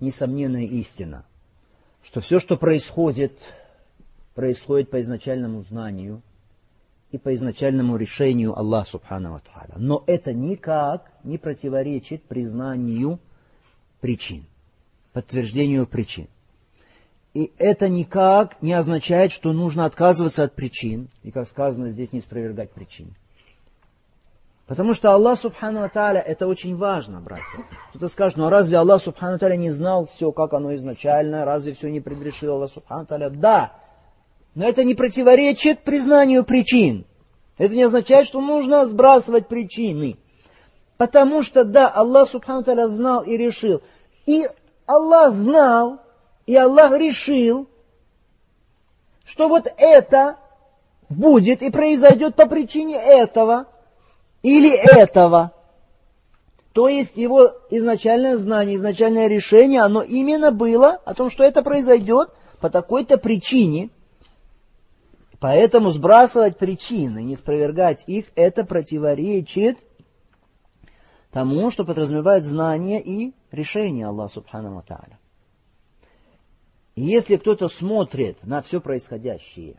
несомненная истина, что все, что происходит по изначальному знанию и по изначальному решению Аллаха Субхану ва Тааля. Но это никак не противоречит признанию причин, подтверждению причин. И это никак не означает, что нужно отказываться от причин, и, как сказано здесь, не спровергать причин. Потому что Аллах Субхану ва Тааля, это очень важно, братья. Кто-то скажет, ну а разве Аллах Субхану ва Тааля не знал все, как оно изначально, разве все не предрешил Аллах Субхану ва Тааля? Да, но это не противоречит признанию причин. Это не означает, что нужно сбрасывать причины. Потому что, да, Аллах Субхану ва Тааля знал и решил. И Аллах знал, и Аллах решил, что вот это будет и произойдет по причине этого или этого. То есть его изначальное знание, изначальное решение, оно именно было о том, что это произойдет по такой-то причине. Поэтому сбрасывать причины, не спровергать их, это противоречит тому, что подразумевает знание и решение Аллаха Субхану ва Тааля. И если кто-то смотрит на все происходящее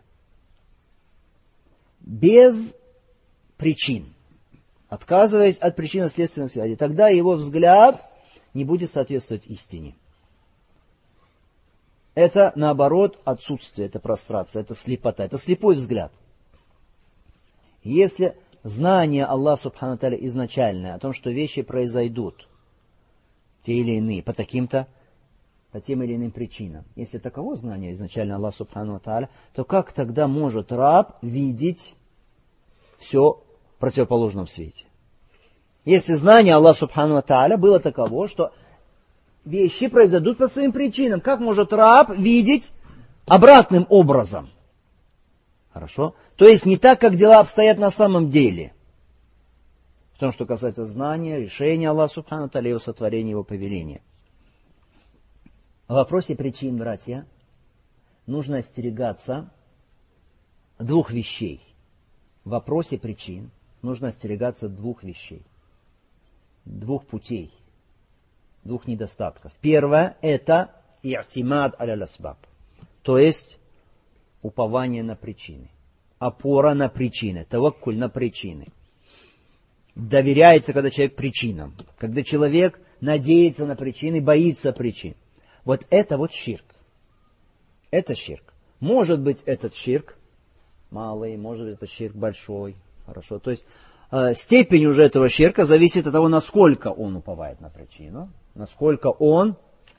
без причин, отказываясь от причинно-следственной связи, тогда его взгляд не будет соответствовать истине. Это, наоборот, отсутствие, это прострация, это слепота, это слепой взгляд. Если знание Аллаха Субхану ва Тааля изначальное о том, что вещи произойдут, те или иные, по тем или иным причинам. Если таково знание изначально Аллаха Субхану ва Тааля, то как тогда может раб видеть все в противоположном свете? Если знание Аллаха Субхану ва Тааля было таково, что вещи произойдут по своим причинам, как может раб видеть обратным образом? Хорошо? То есть не так, как дела обстоят на самом деле. В том, что касается знания, решения Аллаха Субхану ва Тааля, его сотворения, его повеления. В вопросе причин, братья, нужно остерегаться двух вещей. В вопросе причин нужно остерегаться двух вещей, двух путей, двух недостатков. Первое – это и'тимад аля-ласбаб, то есть упование на причины, опора на причины, таваккуль на причины. Доверяется, когда человек причинам, когда человек надеется на причины, боится причин. Вот это вот ширк. Это ширк. Может быть, этот ширк малый, может быть, это ширк большой. Хорошо. То есть степень уже этого ширка зависит от того, насколько он уповает на причину, насколько он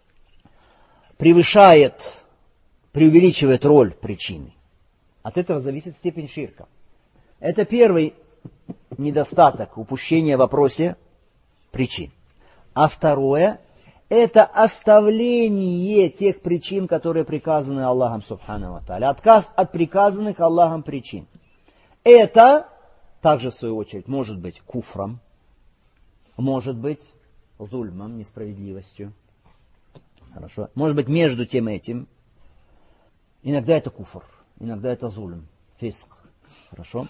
преувеличивает роль причины. От этого зависит степень ширка. Это первый недостаток, упущение в вопросе причин. А второе – это оставление тех причин, которые приказаны Аллахом Субхану ва Тааля. Отказ от приказанных Аллахом причин. Это также, в свою очередь, может быть куфром, может быть зульмом, несправедливостью. Хорошо. Может быть между тем и этим. Иногда это куфр, иногда это зульм, фиск. Хорошо.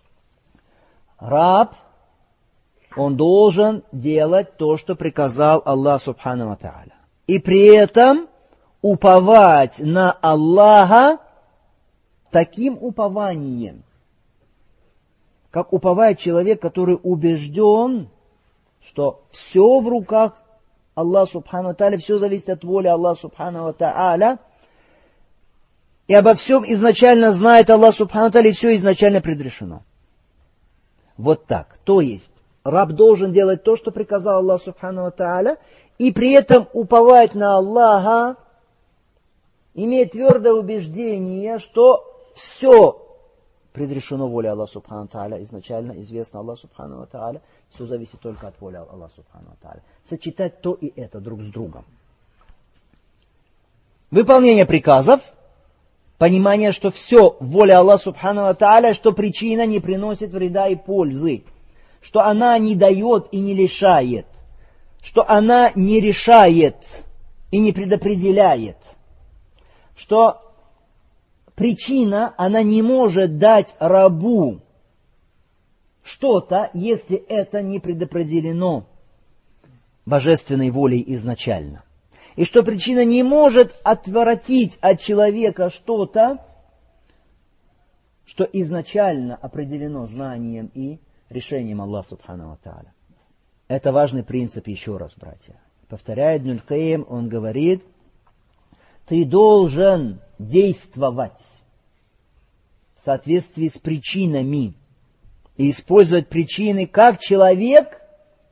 Раб, он должен делать то, что приказал Аллах Субхану ва Тааля. И при этом уповать на Аллаха таким упованием, как уповает человек, который убежден, что все в руках Аллаха Субхану ва Тааля, все зависит от воли Аллаха Субхану ва Тааля, и обо всем изначально знает Аллах Субхану ва Тааля, и все изначально предрешено. Вот так. То есть, раб должен делать то, что приказал Аллах Субхану ва Тааля, и при этом уповать на Аллаха, имея твердое убеждение, что все предрешено волей Аллаха Субхану ва Тааля, изначально известно Аллаху Субхану ва Тааля, все зависит только от воли Аллаха Субхану ва Тааля. Сочетать то и это друг с другом. Выполнение приказов, понимание, что все воля Аллаха Субхану ва Тааля, что причина не приносит вреда и пользы, что она не дает и не лишает, что она не решает и не предопределяет, что причина, она не может дать рабу что-то, если это не предопределено божественной волей изначально. И что причина не может отвратить от человека что-то, что изначально определено знанием и решением Аллаха Субхану ва Тааля. Это важный принцип еще раз, братья. Повторяет Ибн аль-Кайим, он говорит, ты должен действовать в соответствии с причинами и использовать причины как человек,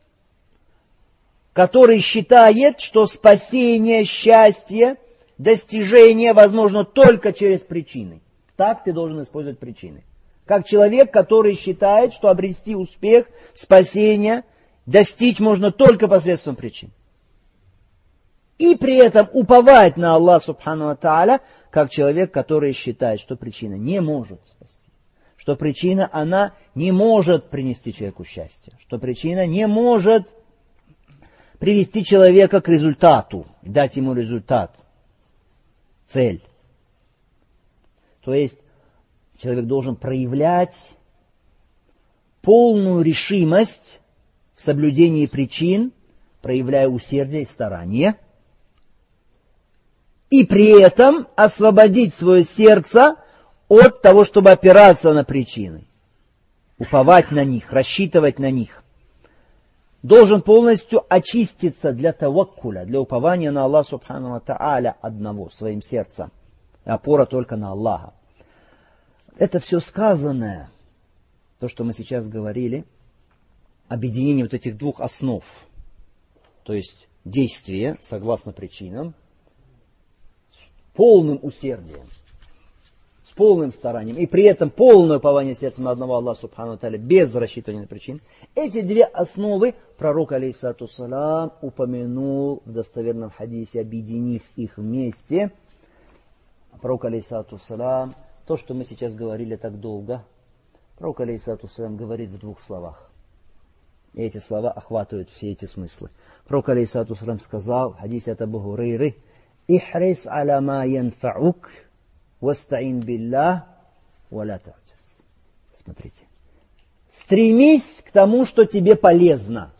который считает, что спасение, счастье, достижение возможно только через причины. Так ты должен использовать причины. Как человек, который считает, что обрести успех, спасение, достичь можно только посредством причин. И при этом уповать на Аллаха Субхану ва Тааля, как человек, который считает, что причина не может спасти. Что причина, она не может принести человеку счастье. Что причина не может привести человека к результату, дать ему результат, цель. То есть человек должен проявлять полную решимость в соблюдении причин, проявляя усердие и старание, и при этом освободить свое сердце от того, чтобы опираться на причины, уповать на них, рассчитывать на них. Должен полностью очиститься для таваккуля, для упования на Аллаха Субхану ва Тааля одного, своим сердцем. Опора только на Аллаха. Это все сказанное, то, что мы сейчас говорили, объединение вот этих двух основ, то есть действие согласно причинам, с полным усердием, с полным старанием, и при этом полное упование сердцем на одного Аллаха Субхану ва Тааля, без рассчитывания на причин. Эти две основы пророк, алейхиссалату вассалям, упомянул в достоверном хадисе, объединив их вместе. Пророк, алейхиссалату вассалям, то, что мы сейчас говорили так долго, пророк, алейхиссалату вассалям, говорит в двух словах. И эти слова охватывают все эти смыслы. Пророк, алейхиссалату вассалям, сказал в хадисе от Абу Хурайры: «Ихрис аля ма янфаук, вастаин биллах, ва ла та'джаз». Смотрите. Стремись к тому, что тебе полезно.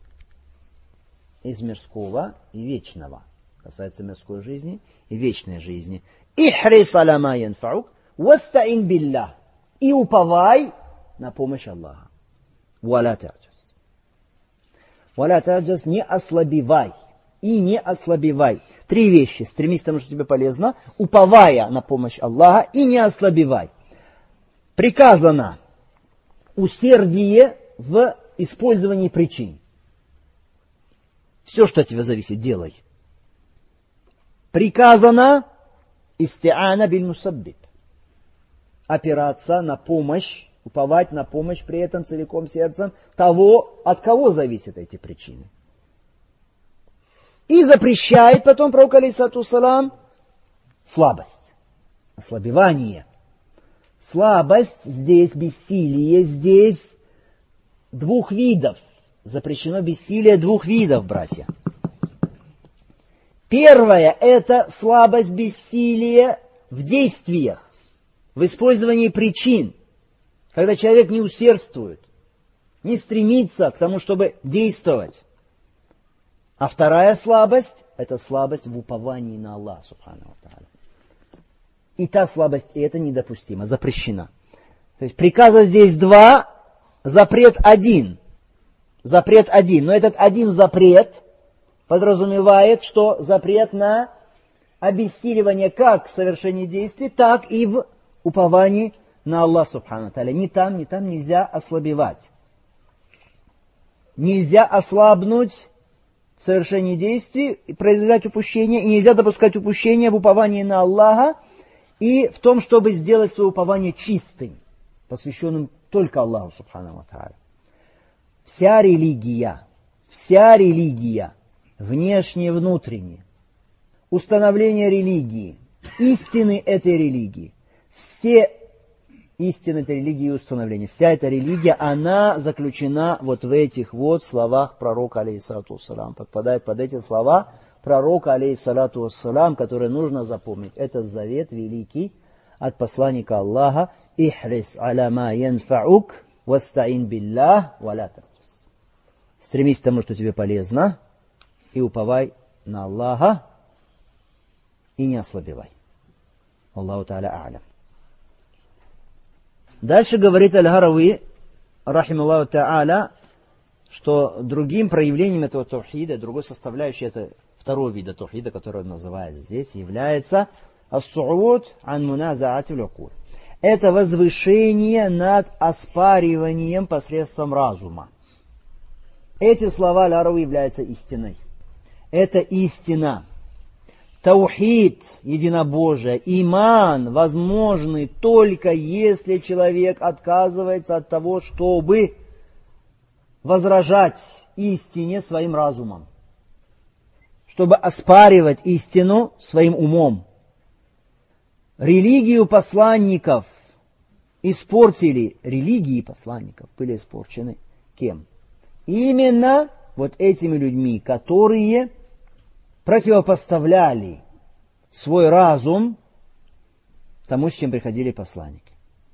Из мирского и вечного. Касается мирской жизни и вечной жизни. «Ихрис аля ма янфаук, вастаин биллах». И уповай на помощь Аллаха. «Ва ла та'джаз». «Ва ла та'джаз», не ослабевай. И не ослабевай. Три вещи. Стремись к тому, что тебе полезно, уповая на помощь Аллаха, и не ослабевай. Приказано усердие в использовании причин. Все, что от тебя зависит, делай. Приказано исти'ана биль мусаббиб. Опираться на помощь, уповать на помощь при этом целиком сердцем того, от кого зависят эти причины. И запрещает потом пророк, алейхиссалату вассалям, слабость, ослабевание. Слабость здесь, бессилие здесь двух видов. Запрещено бессилие двух видов, братья. Первое – это слабость, бессилие в действиях, в использовании причин. Когда человек не усердствует, не стремится к тому, чтобы действовать. А вторая слабость – это слабость в уповании на Аллаха Субхану ва Тааля. И та слабость, и это недопустимо, запрещена. То есть приказа здесь два, запрет один. Запрет один. Но этот один запрет подразумевает, что запрет на обессиливание как в совершении действий, так и в уповании на Аллаха Субхану ва Тааля. Ни там нельзя ослабевать. Нельзя ослабнуть в совершении действий, и производить упущение, и нельзя допускать упущения в уповании на Аллаха и в том, чтобы сделать свое упование чистым, посвященным только Аллаху Субхану ва Тааля. Вся религия, внешне и внутренне, установление религии, истины этой религии, все истины этой религии и установления, вся эта религия, она заключена вот в этих вот словах пророка, алейхиссалату вассалям. Подпадает под эти слова пророка, алейхиссалату вассалям, которые нужно запомнить. Это завет великий от посланника Аллаха: «Ихрис аля ма янфаук, вастаин биллах, ва ла та'джаз». Стремись к тому, что тебе полезно, и уповай на Аллаха, и не ослабевай. Аллаху та'аля а'лям. Дальше говорит Аль-Гарави, рахималлаху та'аля, что другим проявлением этого таухида, другой составляющей, это второй вид таухида, который он называет здесь, является ас-су'уд ан муназаати ал-укул. Это возвышение над оспариванием посредством разума. Эти слова Аль-Гарави являются истиной. Это истина. Таухид, единобожие, иман возможны только если человек отказывается от того, чтобы возражать истине своим разумом, чтобы оспаривать истину своим умом. Религию посланников испортили, религии посланников были испорчены кем? Именно вот этими людьми, которые противопоставляли свой разум тому, с чем приходили посланники.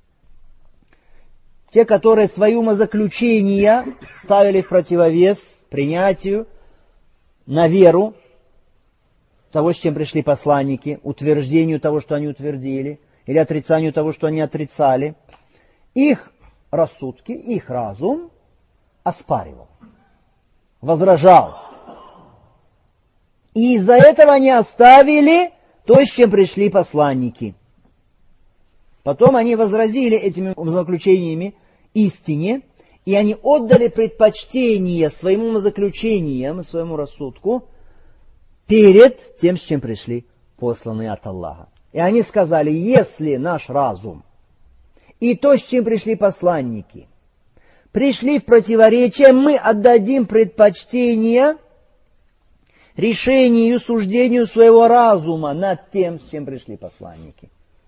Те, которые свои умозаключения ставили в противовес принятию на веру того, с чем пришли посланники, утверждению того, что они утвердили, или отрицанию того, что они отрицали, их рассудки, их разум оспаривал, возражал. И из-за этого они оставили то, с чем пришли посланники. Потом они возразили этими умозаключениями истине, и они отдали предпочтение своим умозаключениям, своему рассудку, перед тем, с чем пришли посланные от Аллаха. И они сказали, если наш разум и то, с чем пришли посланники, пришли в противоречие, мы отдадим предпочтение решению, суждению своего разума над тем, с чем пришли посланники.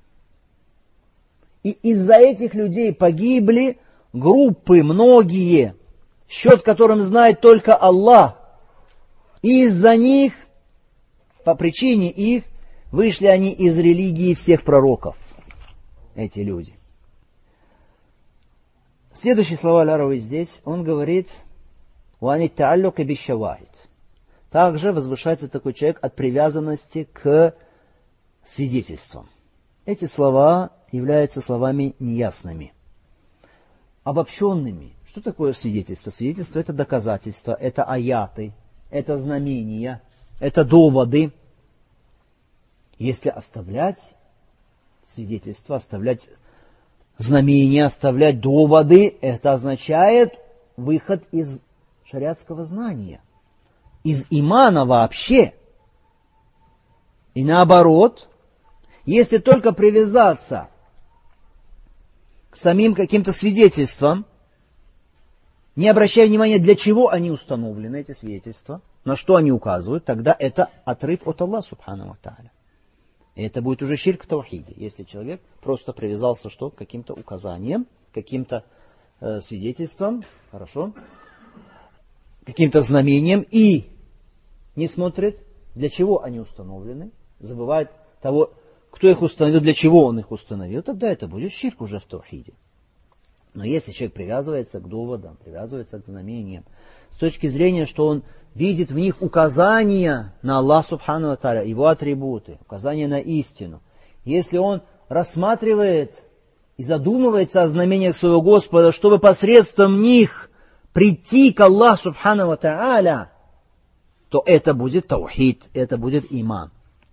И из-за этих людей погибли группы, многие, счет которым знает только Аллах. И из-за них, по причине их, вышли они из религии всех пророков, эти люди. Следующие слова Аль-Гарави здесь, он говорит, «Уани та'аллука бишшавахид». Также возвышается такой человек от привязанности к свидетельствам. Эти слова являются словами неясными, обобщенными. Что такое свидетельство? Свидетельство – это доказательства, это аяты, это знамения, это доводы. Если оставлять свидетельства, оставлять знамения, оставлять доводы, это означает выход из шариатского знания, из имана вообще. И наоборот, если только привязаться к самим каким-то свидетельствам, не обращая внимания, для чего они установлены, эти свидетельства, на что они указывают, тогда это отрыв от Аллаха субхану ва тааля. И это будет уже ширк в таухиде, если человек просто привязался что? К каким-то указаниям, к каким-то свидетельствам, хорошо, каким-то знамениям, и не смотрит, для чего они установлены, забывает того, кто их установил, для чего он их установил, тогда это будет ширк уже в таухиде. Но если человек привязывается к доводам, привязывается к знамениям, с точки зрения, что он видит в них указания на Аллах субхану ва тааля, его атрибуты, указания на истину, если он рассматривает и задумывается о знамениях своего Господа, чтобы посредством них прийти к Аллаху субхану ва тааля, то это будет таухид, это будет иман.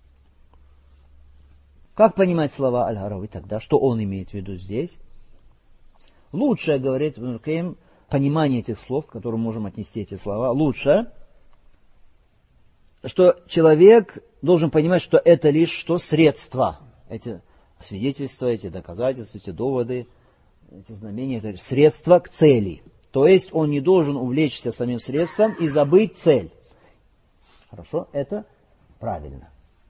Как понимать слова Аль-Гарави тогда? Что он имеет в виду здесь? Лучшее, говорит Ибн аль-Кайим, понимание этих слов, к которым можем отнести эти слова, лучше, что человек должен понимать, что это лишь что средства. Эти свидетельства, эти доказательства, эти доводы, эти знамения, это средства к цели. То есть он не должен увлечься самим средством и забыть цель. Хорошо? Это правильно.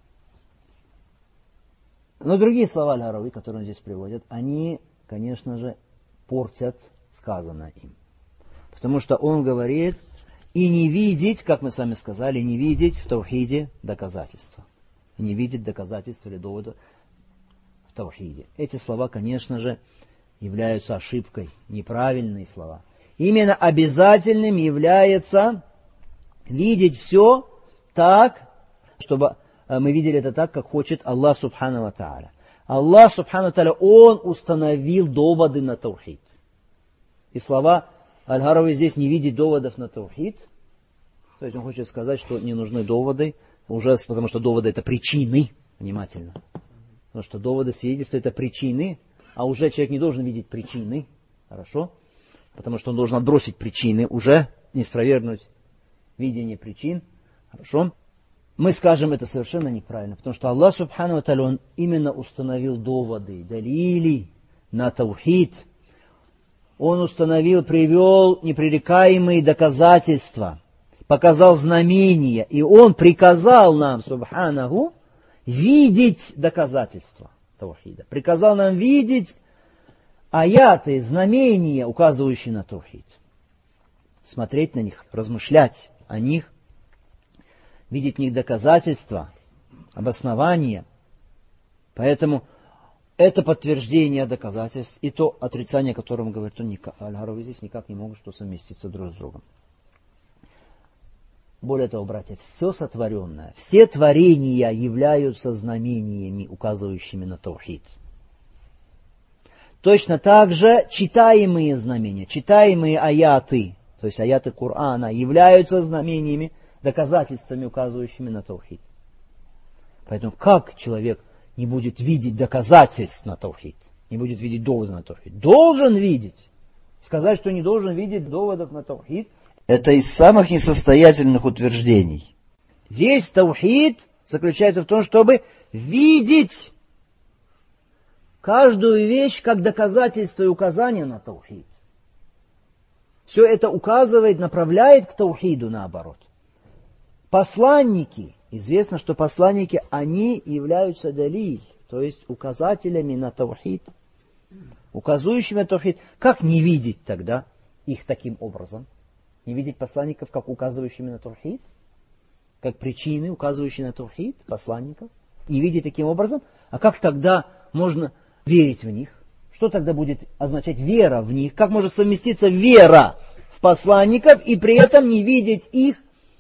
Но другие слова Аль-Гарави, которые он здесь приводит, они, конечно же, портят сказанное им. Потому что он говорит, и не видеть, как мы с вами сказали, не видеть в таухиде доказательства. Не видеть доказательства или довода в таухиде. Эти слова, конечно же, являются ошибкой, неправильные слова. Именно обязательным является видеть все так, чтобы мы видели это так, как хочет Аллах Субхану ва Тааля. Аллах Субхану ва Тааля, Он установил доводы на таухид. И слова Аль-Харави здесь не видит доводов на таухид. То есть он хочет сказать, что не нужны доводы, уже потому что доводы это причины. Внимательно. Потому что доводы свидетельства это причины, а уже человек не должен видеть причины. Хорошо? Потому что он должен отбросить причины, уже не спровергнуть видение причин. Хорошо? Мы скажем, это совершенно неправильно, потому что Аллах Субхану ва Тааля, Он именно установил доводы, далили на таухид. Он установил, привел непререкаемые доказательства, показал знамения, и Он приказал нам, Субханаху, видеть доказательства таухида. Приказал нам видеть аяты, знамения, указывающие на таухид. Смотреть на них, размышлять о них, видеть в них доказательства, обоснования. Поэтому это подтверждение доказательств и то отрицание, о котором говорит Аль-Харави, здесь никак не могут что совместиться друг с другом. Более того, братья, все сотворенное, все творения являются знамениями, указывающими на таухид. Точно так же читаемые знамения, читаемые аяты, то есть аяты Корана, являются знамениями, доказательствами, указывающими на таухид. Поэтому как человек не будет видеть доказательств на таухид, не будет видеть доводов на таухид? Должен видеть. Сказать, что не должен видеть доводов на таухид, это из самых несостоятельных утверждений. Весь таухид заключается в том, чтобы видеть каждую вещь как доказательство и указание на таухид. Все это указывает, направляет к таухиду наоборот. Посланники, известно, что посланники, они являются далиль, то есть указателями на таухид, указывающими на таухид. Как не видеть тогда их таким образом? Не видеть посланников, как указывающими на таухид? Как причины, указывающие на таухид посланников? Не видеть таким образом? А как тогда можно верить в них? Что тогда будет означать вера в них? Как может совместиться вера в посланников и при этом не видеть их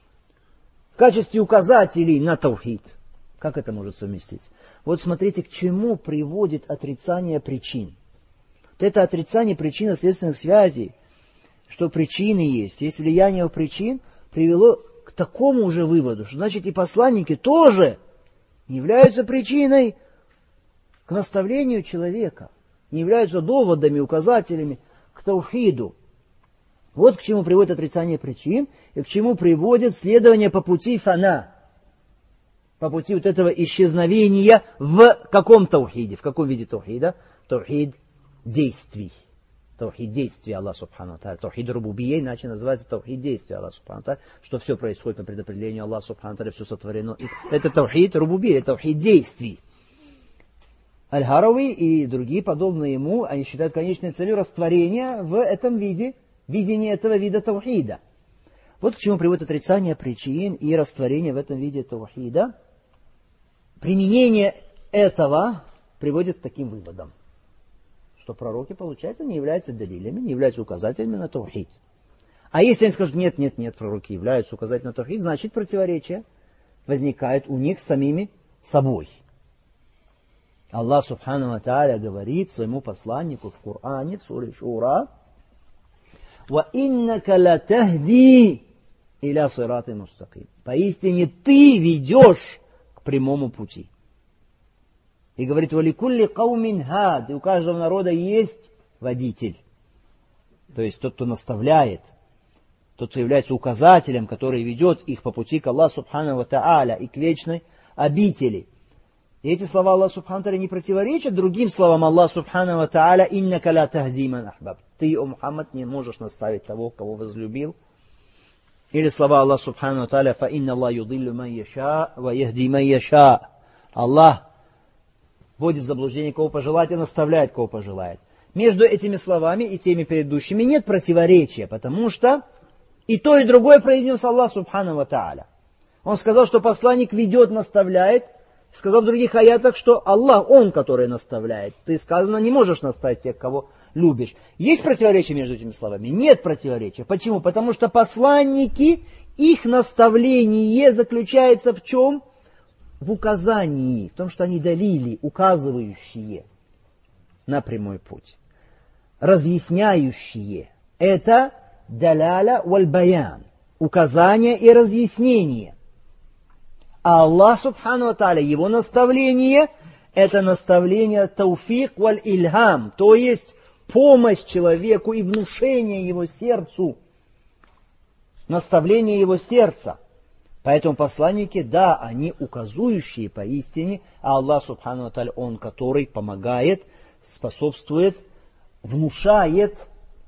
в качестве указателей на таухид? Как это может совместиться? Вот смотрите, к чему приводит отрицание причин. Вот это отрицание причинно-следственных связей, что причины есть влияние причин, привело к такому же выводу, что значит и посланники тоже являются причиной к наставлению человека, не являются доводами, указателями к таухиду. Вот к чему приводит отрицание причин и к чему приводит следование по пути фана, по пути вот этого исчезновения в каком таухиде, в каком виде таухида? Таухид действий. Таухид действия Аллаха Субхану ва Тааля. Таухид рубубия, иначе называется таухид действия Аллаха Субхану ва Тааля, что все происходит по предопределению Аллаха Субхану ва Тааля, все сотворено. Это таухид рубубия, это таухид действий. Аль-Харави и другие подобные ему, они считают конечной целью растворения в этом виде, видение этого вида таухида. Вот к чему приводит отрицание причин и растворение в этом виде таухида. Применение этого приводит к таким выводам, что пророки, получается, не являются далилями, не являются указателями на таухид. А если они скажут, нет, пророки являются указателями на таухид, значит противоречие возникает у них самими собой. Аллах Субхану ва Тааля говорит своему посланнику в Коране, в суре Шура: «Ва иннака латахди иля сирати мустаким». Поистине ты ведешь к прямому пути. И говорит: «Валикулли каумин хад». И у каждого народа есть водитель. То есть тот, кто наставляет, тот, кто является указателем, который ведет их по пути к Аллаху Субхану ва Тааля и к вечной обители. И эти слова Аллаха Субхану ва Тааля не противоречат другим словам Аллаха Субхану ва Тааля: «Иннака ла тахди ман ахбаб». Ты, о Мухаммад, не можешь наставить того, кого возлюбил. Или слова Аллаха Субхану ва Тааля: «Фа инна Аллах юдиллю ман яша, ва яхди ман яша». Аллах вводит в заблуждение кого пожелает и наставляет кого пожелает. Между этими словами и теми предыдущими нет противоречия, потому что и то, и другое произнес Аллах Субхану ва Тааля. Он сказал, что посланник ведет, наставляет. Сказал в других аятах, что Аллах, Он, который наставляет. Ты, сказано, не можешь наставить тех, кого любишь. Есть противоречие между этими словами? Нет противоречия. Почему? Потому что посланники, их наставление заключается в чем? в указании, в том, что они далили, указывающие на прямой путь, разъясняющие. Это даляля валь баян, указание и разъяснение. А Аллах субхану ва тааля, его наставление, это наставление тауфик валь ильхам, то есть помощь человеку и внушение его сердцу, наставление его сердца. Поэтому посланники, да, они указующие поистине, а Аллах субхану ва тааля, Он, который помогает, способствует, внушает,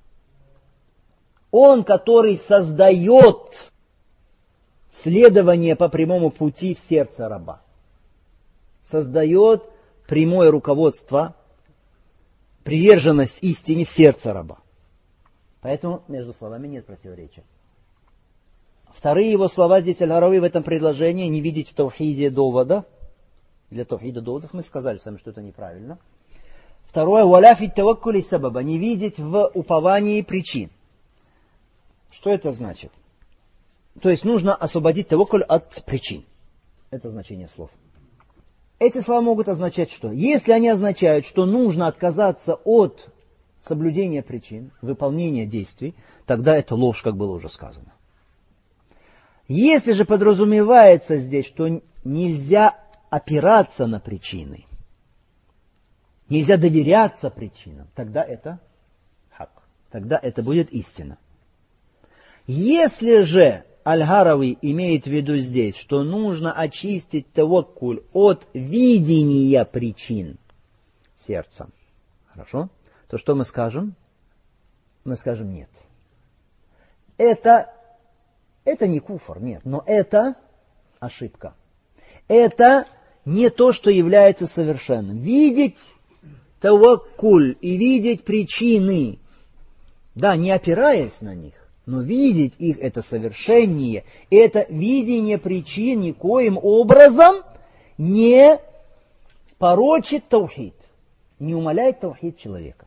Он, который создает следование по прямому пути в сердце раба. Создает прямое руководство, приверженность истине в сердце раба. Поэтому между словами нет противоречия. Вторые его слова здесь Аль-Гарави в этом предложении: не видеть в таухиде довода. Для таухида доводов мы сказали с вами, что это неправильно. Второе: валя фи таваккули сабаба, не видеть в уповании причин. Что это значит? То есть нужно освободить таваккуль от причин. Это значение слов. Эти слова могут означать что? Если они означают, что нужно отказаться от соблюдения причин, выполнения действий, тогда это ложь, как было уже сказано. Если же подразумевается здесь, что нельзя опираться на причины, нельзя доверяться причинам, тогда это хак, тогда это будет истина. Если же Аль-Гарави имеет в виду здесь, что нужно очистить таваккуль от видения причин сердцем, хорошо, то что мы скажем? Мы скажем нет. Это не куфр, нет, но это ошибка. Это не то, что является совершенным. Видеть таваккуль и видеть причины, да, не опираясь на них, но видеть их — это совершеннее. Это видение причин никоим образом не порочит таухид, не умаляет таухид человека.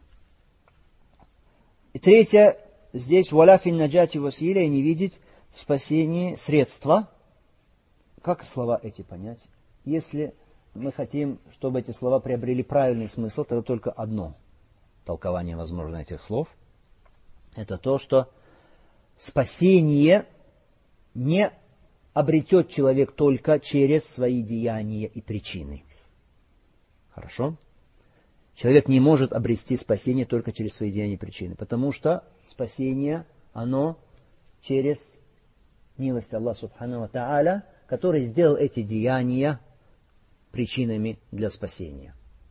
И третье, здесь валя фин наджати василя, не видеть в спасении средства. Как слова эти понять? Если мы хотим, чтобы эти слова приобрели правильный смысл, тогда только одно толкование возможно этих слов. Это то, что спасение не обретет человек только через свои деяния и причины. Хорошо? Человек не может обрести спасение только через свои деяния и причины, потому что спасение, оно через милость Аллаха Субхану ва Тааля, который сделал эти деяния причинами для спасения.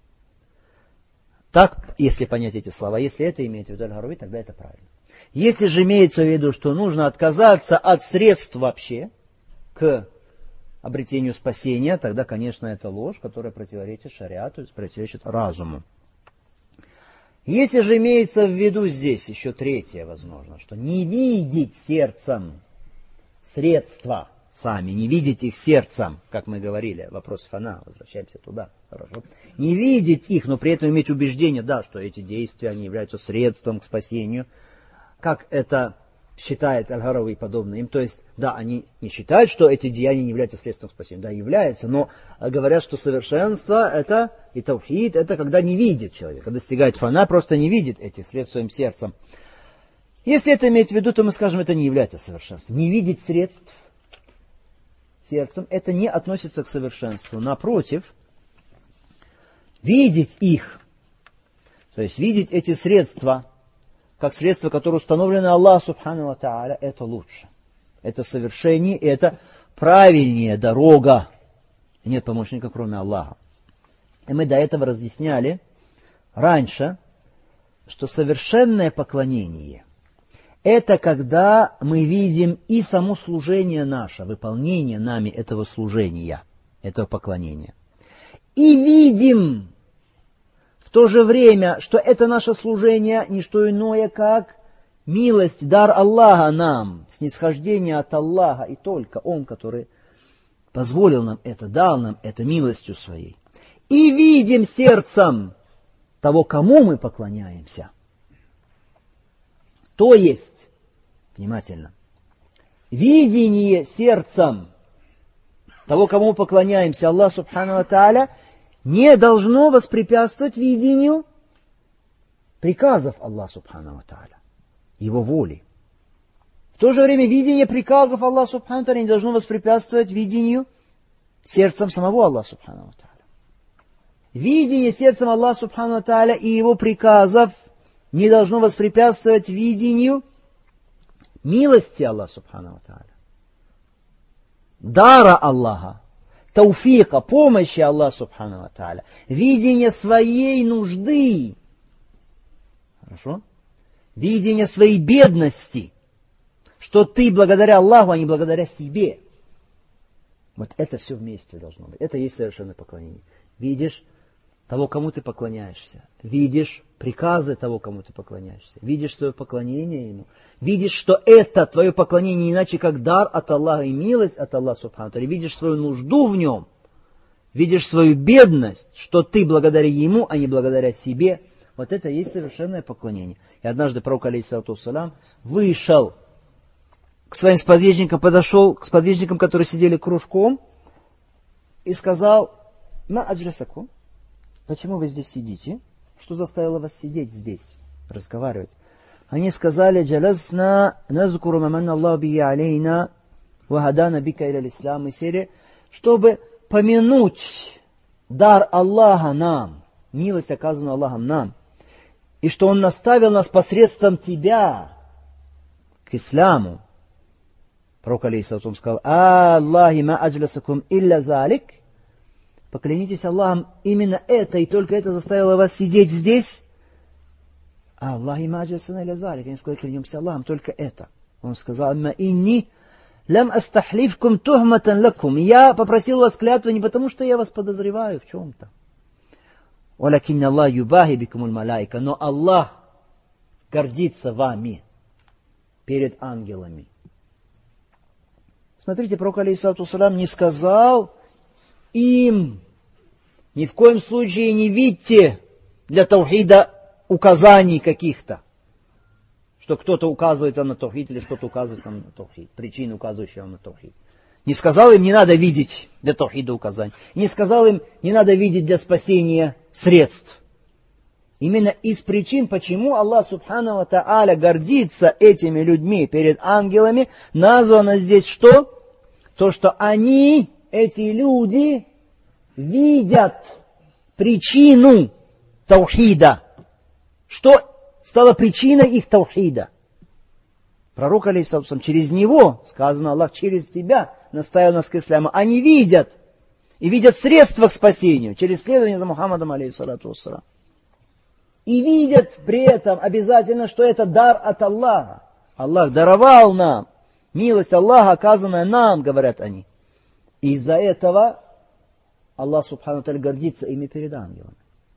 Так, если понять эти слова, если это имеет в виду Аль-Гарави, тогда это правильно. Если же имеется в виду, что нужно отказаться от средств вообще к обретению спасения, тогда, конечно, это ложь, которая противоречит шариату, противоречит разуму. Если же имеется в виду здесь еще третье, возможно, что не видеть сердцем средства сами, не видеть их сердцем, как мы говорили, вопрос фана, возвращаемся туда, хорошо. Не видеть их, но при этом иметь убеждение, да, что эти действия, они являются средством к спасению, как это считает Аль-Гарави и подобные им. То есть, да, они не считают, что эти деяния не являются средством к спасению, да, являются, но говорят, что совершенство это и таухид, это когда не видит человек, когда достигает фана, просто не видит этих средств своим сердцем. Если это имеет в виду, то мы скажем, это не является совершенством. Не видеть средств сердцем, это не относится к совершенству. Напротив, видеть их, то есть видеть эти средства, как средства, которые установлены Аллаху Субхану ва Тааля, это лучше. Это совершение, это правильнее дорога. И нет помощника, кроме Аллаха. И мы до этого разъясняли раньше, что совершенное поклонение — это когда мы видим и само служение наше, выполнение нами этого служения, этого поклонения. И видим в то же время, что это наше служение не что иное, как милость, дар Аллаха нам, снисхождение от Аллаха, и только Он, который позволил нам это, дал нам это милостью своей. И видим сердцем того, кому мы поклоняемся. То есть, внимательно, видение сердцем того, кому мы поклоняемся, Аллах Субхану ва Тааля, не должно воспрепятствовать видению приказов Аллаха Субхану ва Тааля, Его воли. В то же время видение приказов Аллаха Субхану ва Тааля не должно воспрепятствовать видению сердцем самого Аллаха Субхану ва Тааля. Видение сердцем Аллаха Субхану ва Тааля и Его приказов не должно воспрепятствовать видению милости Аллаха Субхану ва Тааля, дара Аллаха, тауфика, помощи Аллаха Субхану ва Тааля, видение своей нужды, хорошо? Видение своей бедности, что ты благодаря Аллаху, а не благодаря себе. Вот это все вместе должно быть. Это и есть совершенное поклонение. Видишь того, кому ты поклоняешься. Видишь приказы того, кому ты поклоняешься. Видишь свое поклонение Ему. Видишь, что это твое поклонение не иначе, как дар от Аллаха и милость от Аллаха Субхану ва Тааля. Видишь свою нужду в Нем. Видишь свою бедность, что ты благодаря Ему, а не благодаря себе. Вот это и есть совершенное поклонение. И однажды пророк, алейхиссалату вассалям, вышел к своим сподвижникам, подошел к сподвижникам, которые сидели кружком, и сказал: «Ма аджласакум? Почему вы здесь сидите? Что заставило вас сидеть здесь, разговаривать?» Они сказали: «Джаласна назкуру маманна Аллаху би алейна ва хадана бика иля ислам». Мы сели, чтобы помянуть дар Аллаха нам, милость, оказанную Аллахом нам, и что Он наставил нас посредством тебя к исламу. Пророк алейхиссалату сказал: «Аллахи ма аджласакум илля залик». Поклянитесь Аллахом, именно это и только это заставило вас сидеть здесь. Аллахи ма аджласана илля залик. Они сказали: клянемся Аллахом, только это. Он сказал: «Амма инни лям астахливкум тухматан лакум». Я попросил вас клятвы не потому, что я вас подозреваю в чем-то. «Валакин Аллах юбахи бикумуль малайка». Но Аллах гордится вами перед ангелами. Смотрите, пророк, алейхиссалату вассалям, не сказал им: ни в коем случае не видьте для таухида указаний каких-то, что кто-то указывает вам на таухид или что-то указывает вам на таухид, причины, указывающие вам на таухид. Не сказал им: не надо видеть для таухида указаний. Не сказал им: не надо видеть для спасения средств. Именно из причин, почему Аллах Субхану ва Тааля гордится этими людьми перед ангелами, названо здесь что? То, что они, эти люди, видят причину таухида. Что стало причиной их таухида? Пророк, алейхиссалату, через него, сказано: Аллах через тебя наставил нас к исламу. Они видят, и видят средства к спасению, через следование за Мухаммадом, алейхиссалату вассалам. И видят при этом обязательно, что это дар от Аллаха. Аллах даровал нам. Милость Аллаха, оказанная нам, говорят они. И из-за этого Аллах Субхану ва Тааля гордится ими перед ангелами.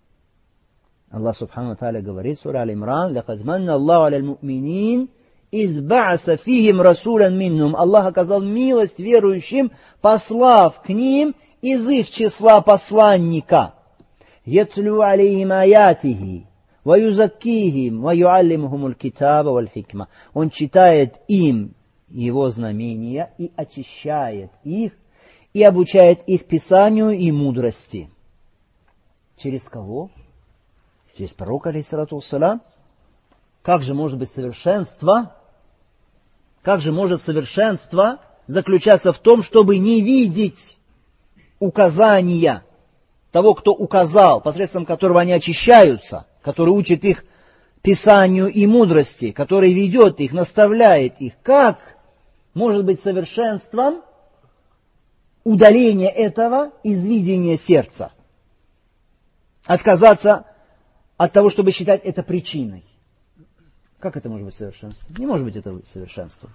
Аллах Субхану ва Тааля говорит, сура Аль-Имран: «Лакад манна Аллаху аля аль-му'минин, из ба'аса фихим расулян миннум». Аллах оказал милость верующим, послав к ним из их числа посланника. «Ятлю алейхим аятихи, ва юзаккихим, ва юаллимухумуль китаба валь хикма». Он читает им его знамения и очищает их, и обучает их писанию и мудрости. Через кого? Через пророка, алейхиссалату вассалям. Как же может быть совершенство? Как же может совершенство заключаться в том, чтобы не видеть указания того, кто указал, посредством которого они очищаются, который учит их писанию и мудрости, который ведет их, наставляет их? Как может быть совершенством удаление этого из видения сердца? Отказаться от того, чтобы считать это причиной. Как это может быть совершенством? Не может быть это совершенством.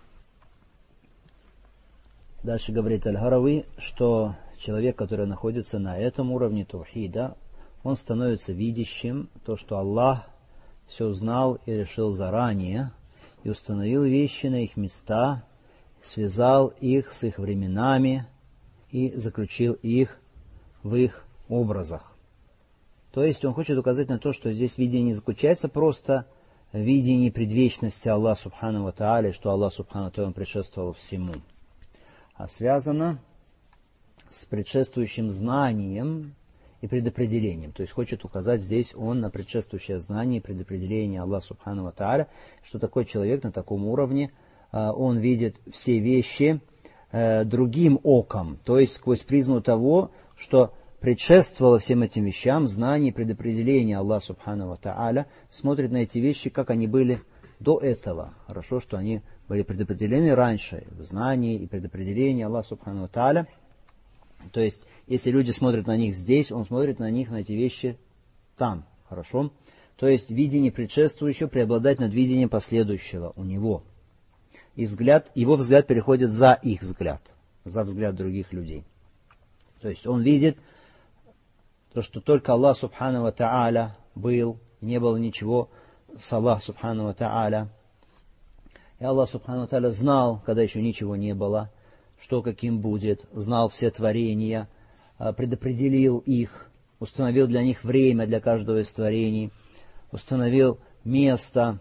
Дальше говорит Аль-Харави, что человек, который находится на этом уровне таухида, он становится видящим то, что Аллах все знал и решил заранее, и установил вещи на их места, связал их с их временами и заключил их в их образах. То есть он хочет указать на то, что здесь видение не заключается просто в видении предвечности Аллаха Субхану ва Тааля, что Аллах Субхану ва Тааля предшествовал всему, а связано с предшествующим знанием и предопределением. То есть хочет указать здесь он на предшествующее знание и предопределение Аллаха Субхану ва Тааля, что такой человек на таком уровне, он видит все вещи другим оком, то есть сквозь призму того, что предшествовало всем этим вещам, знание и предопределение Аллаха Субхану ва Тааля, смотрит на эти вещи, как они были до этого. Хорошо, что они были предопределены раньше, в знании и предопределении Аллаха Субхану ва Тааля. То есть, если люди смотрят на них здесь, он смотрит на них, на эти вещи там. Хорошо? То есть, видение предшествующего преобладает над видением последующего у него. И его взгляд переходит за их взгляд, за взгляд других людей. То есть, он видит то, что только Аллах Субхану ва Тааля был, не было ничего с Аллахом Субхану ва Тааля. И Аллах Субхану ва Тааля знал, когда еще ничего не было, что каким будет, знал все творения, предопределил их, установил для них время для каждого из творений, установил место,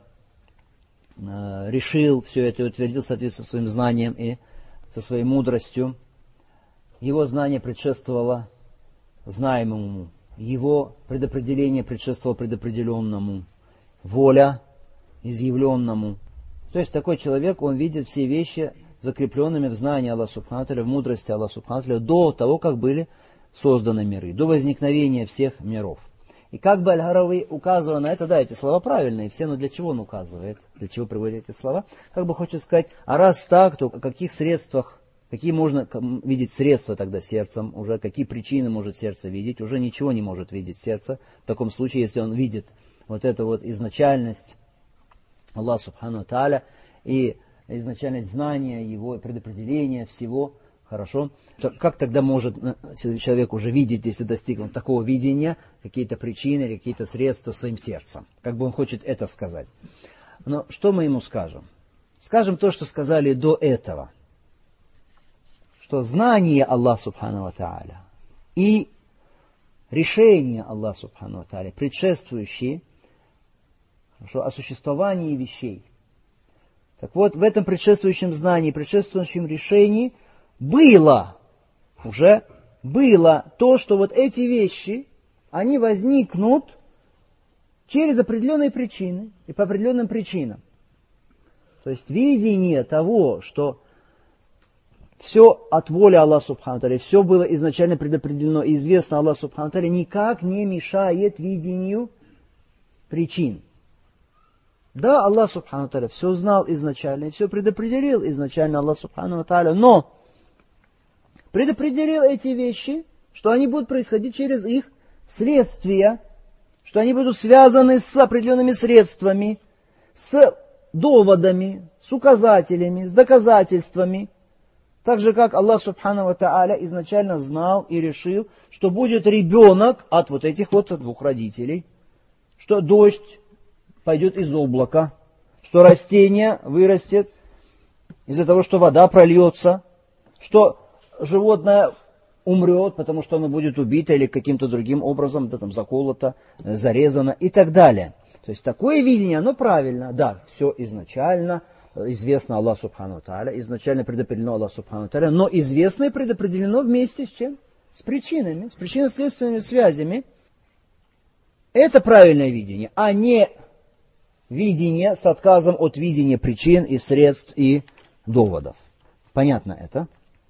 решил все это и утвердил в соответствии со своим знанием и со своей мудростью. Его знание предшествовало знаемому, его предопределение предшествовало предопределенному, воля изъявленному. То есть такой человек, он видит все вещи закрепленными в знании Аллаха Субхану ва Тааля, в мудрости Аллаха Субхану ва Тааля, до того, как были созданы миры, до возникновения всех миров. И как бы Аль-Харави указывая на это, да, эти слова правильные, все, но для чего он указывает, для чего приводит эти слова, как бы хочет сказать, а раз так, то о каких средствах, какие можно видеть средства тогда сердцем, уже какие причины может сердце видеть, уже ничего не может видеть сердце, в таком случае, если он видит вот эту вот изначальность Аллаха Субхану ва Тааля и изначальность знания, его предопределения всего, хорошо, то как тогда может человек уже видеть, если достиг он такого видения, какие-то причины или какие-то средства своим сердцем? Как бы он хочет это сказать. Но что мы ему скажем? Скажем то, что сказали до этого. Что знание Аллаха Субхану ва Тааля и решение Аллаха Субхану ва Тааля, предшествующие о существовании вещей. Так вот, в этом предшествующем знании, предшествующем решении уже было то, что вот эти вещи, они возникнут через определенные причины и по определенным причинам. То есть видение того, что все от воли Аллаха Субхану ва Тааля, все было изначально предопределено и известно Аллаху Субхану ва Тааля, никак не мешает видению причин. Да, Аллах Субхану ва Тааля все знал изначально и все предопределил изначально Аллах Субхану ва Тааля, но предопределил эти вещи, что они будут происходить через их следствия, что они будут связаны с определенными средствами, с доводами, с указателями, с доказательствами. Так же, как Аллах Субхану ва Тааля изначально знал и решил, что будет ребенок от вот этих вот двух родителей, что дождь пойдет из облака, что растение вырастет из-за того, что вода прольется, что животное умрет, потому что оно будет убито или каким-то другим образом, да, там, заколото, зарезано и так далее. То есть такое видение, оно правильно. Да, все изначально известно Аллаху Субхану ва Тааля, изначально предопределено Аллаху Субхану ва Тааля, но известно и предопределено вместе с чем? С причинами, с причинно-следственными связями. Это правильное видение, а не видение с отказом от видения причин и средств и доводов. Понятно это?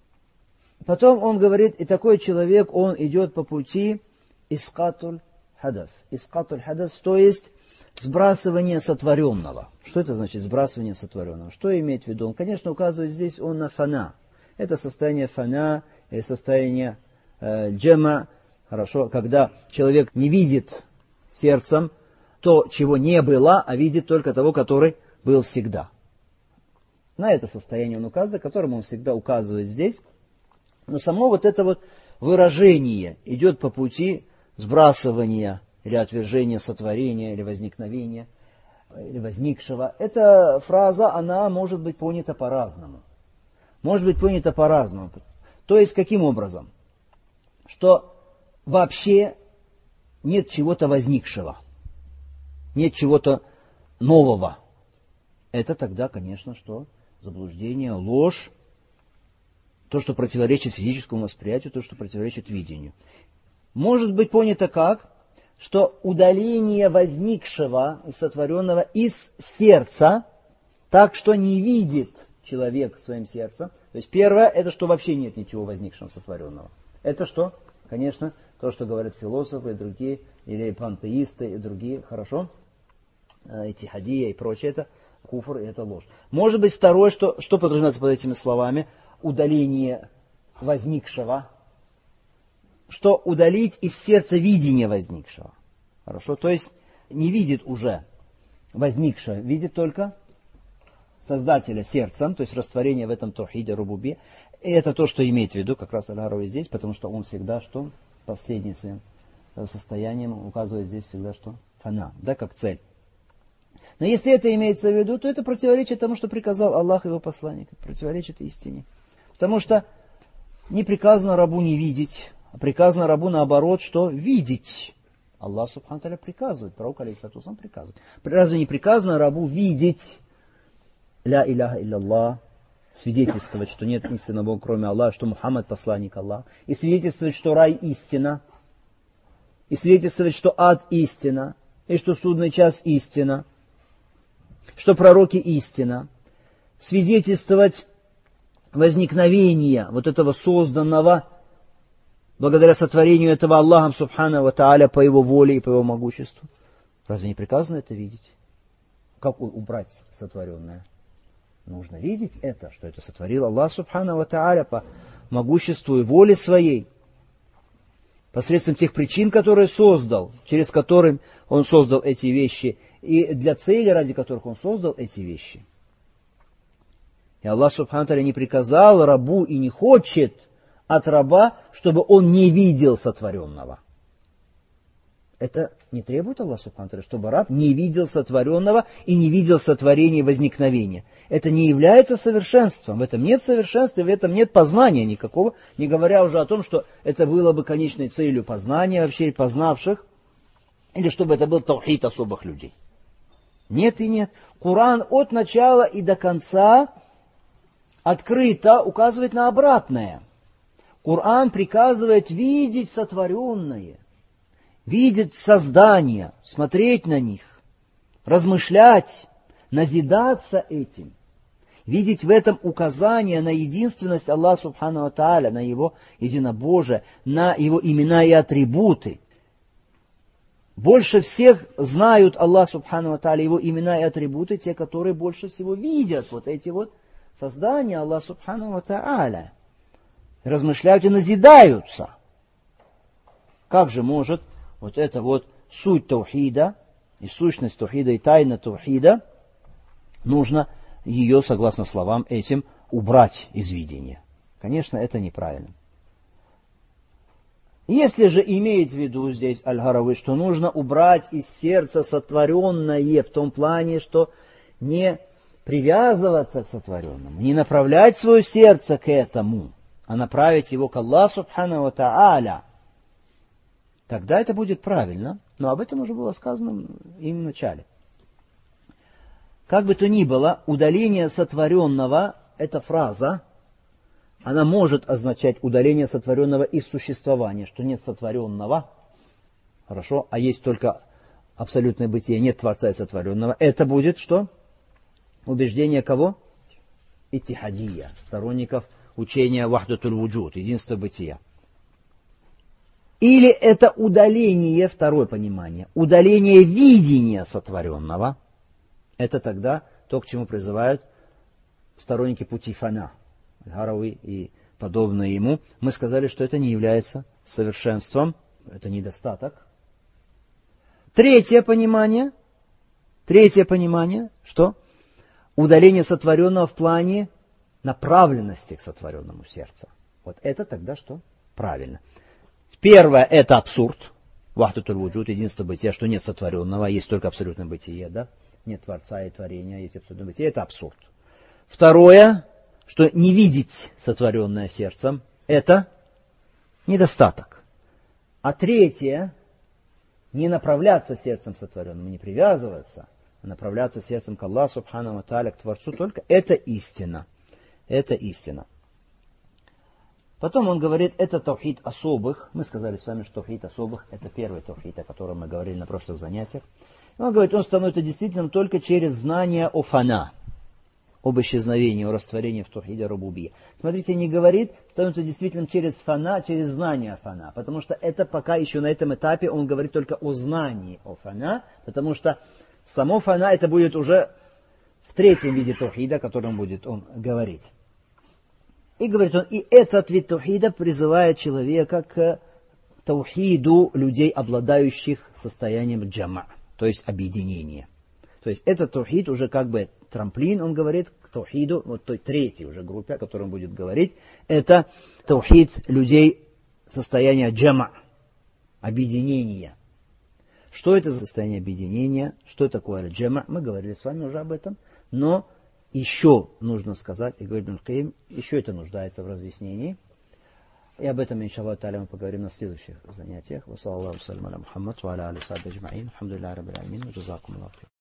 Потом он говорит, и такой человек, он идет по пути искатуль хадас. Искатуль хадас, то есть сбрасывание сотворенного. Что это значит сбрасывание сотворенного? Что имеет в виду? Он, конечно, указывает здесь он на фана. Это состояние фана или состояние джема, хорошо, когда человек не видит сердцем то, чего не было, а видит только того, который был всегда. На это состояние он указывает, которому он всегда указывает здесь. Но само вот это вот выражение идет по пути сбрасывания или отвержения сотворения, или возникновения, или возникшего. Эта фраза, она может быть понята по-разному. Может быть понята по-разному. То есть, каким образом? Что вообще нет чего-то возникшего. Нет чего-то нового. Это тогда, конечно, что? Заблуждение, ложь. То, что противоречит физическому восприятию, то, что противоречит видению. Может быть понято как? Что удаление возникшего и сотворенного из сердца, так что не видит человек своим сердцем. То есть первое, это что вообще нет ничего возникшего сотворенного. Это что? Конечно, то, что говорят философы и другие, или пантеисты и другие, хорошо? Иттихадия и прочее, это куфр и это ложь. Может быть второе, что подразумевается под этими словами? Удаление возникшего. Что удалить из сердца видение возникшего. Хорошо? То есть не видит уже возникшего, видит только Создателя сердцем, то есть растворение в этом таухиде рубубе. И это то, что имеет в виду как раз Аль-Харави здесь, потому что он всегда что? Последним своим состоянием указывает здесь всегда что? Фана, да, как цель. Но если это имеется в виду, то это противоречит тому, что приказал Аллах и его посланник. Противоречит истине. Потому что не приказано рабу не видеть, а приказано рабу наоборот, что видеть. Аллах субхану тааля приказывает, пророк алейхиссалату вассалам приказывает. Разве не приказано рабу видеть ля иляха илляллах, свидетельствовать, что нет истинного Бога, кроме Аллаха, что Мухаммад посланник Аллаха, и свидетельствовать, что рай истина, и свидетельствовать, что ад истина, и что судный час истина, что пророки истина, свидетельствовать возникновение вот этого созданного благодаря сотворению этого Аллахом Субхану ва Тааля по его воле и по его могуществу. Разве не приказано это видеть? Как убрать сотворенное? Нужно видеть это, что это сотворил Аллах Субхану ва Тааля по могуществу и воле своей, посредством тех причин, которые создал, через которые он создал эти вещи, и для цели, ради которых он создал эти вещи. И Аллах Субхану ва Тааля не приказал рабу и не хочет от раба, чтобы он не видел сотворенного. Это не требует Аллах Субхану ва Тааля, чтобы раб не видел сотворенного и не видел сотворения и возникновения. Это не является совершенством. В этом нет совершенства, в этом нет познания никакого, не говоря уже о том, что это было бы конечной целью познания вообще познавших, или чтобы это был таухид особых людей. Нет и нет. Коран от начала и до конца открыто указывает на обратное. Коран приказывает видеть сотворенное, видеть создания, смотреть на них, размышлять, назидаться этим, видеть в этом указание на единственность Аллаха Субхану ва Тааля, на Его единобожие, на Его имена и атрибуты. Больше всех знают Аллах Субхану ва Тааля, Его имена и атрибуты, те, которые больше всего видят вот эти вот создания Аллаха Субхану ва Тааля. Размышляют и назидаются. Как же может вот эта вот суть таухида, и сущность таухида, и тайна таухида, нужно ее, согласно словам этим, убрать из видения? Конечно, это неправильно. Если же имеет в виду здесь Аль-Харави, что нужно убрать из сердца сотворенное в том плане, что не привязываться к сотворенному, не направлять свое сердце к этому, а направить его к Аллаху Субхану ва Тааля, тогда это будет правильно. Но об этом уже было сказано им в начале. Как бы то ни было, удаление сотворенного, эта фраза, она может означать удаление сотворенного из существования, что нет сотворенного, хорошо, а есть только абсолютное бытие, нет Творца и сотворенного. Это будет что? Убеждение кого? Иттихадия, сторонников учения вахдатуль вуджуд, единство бытия. Или это удаление, второе понимание, удаление видения сотворенного. Это тогда то, к чему призывают сторонники пути фана, Аль-Харави и подобные ему. Мы сказали, что это не является совершенством, это недостаток. Третье понимание, что удаление сотворенного в плане направленности к сотворенному сердцу. Вот это тогда что? Правильно. Первое, это абсурд. Вахдатуль вуджуд, единство бытия, что нет сотворенного, есть только абсолютное бытие, да? Нет Творца и творения, есть абсолютное бытие, это абсурд. Второе, что не видеть сотворенное сердцем, это недостаток. А третье, не направляться сердцем сотворенным, не привязываться, а направляться сердцем к Аллаху Субхану ва Тааля, к Творцу только, это истина. Это истина. Потом он говорит, это таухид особых. Мы сказали с вами, что таухид особых, это первый таухид, о котором мы говорили на прошлых занятиях. И он говорит, он становится действительным только через знание о фана, об исчезновении, о растворении в таухиде рубубия. Смотрите, не говорит, становится действительным через фана, через знание о фана. Потому что это пока еще на этом этапе он говорит только о знании о фана, потому что само фана это будет уже в третьем виде таухида, о котором будет он говорить. И говорит он, и этот вид таухида призывает человека к таухиду людей, обладающих состоянием джама, то есть объединения. То есть этот таухид уже как бы трамплин, он говорит, к таухиду, вот той третьей уже группе, о которой он будет говорить, это таухид людей состояния джама, объединения. Что это за состояние объединения, что такое джама, мы говорили с вами уже об этом, но еще нужно сказать, и говорит Ибн Кайим, еще это нуждается в разъяснении. И об этом, иншаллаху та'аля, мы поговорим на следующих занятиях. Ва саллаллаху салям аля Мухаммад, ва аля алейхи ва сахбихи аджмаин. Алхамдулиллахи раббил аламин. Джазакумуллаху.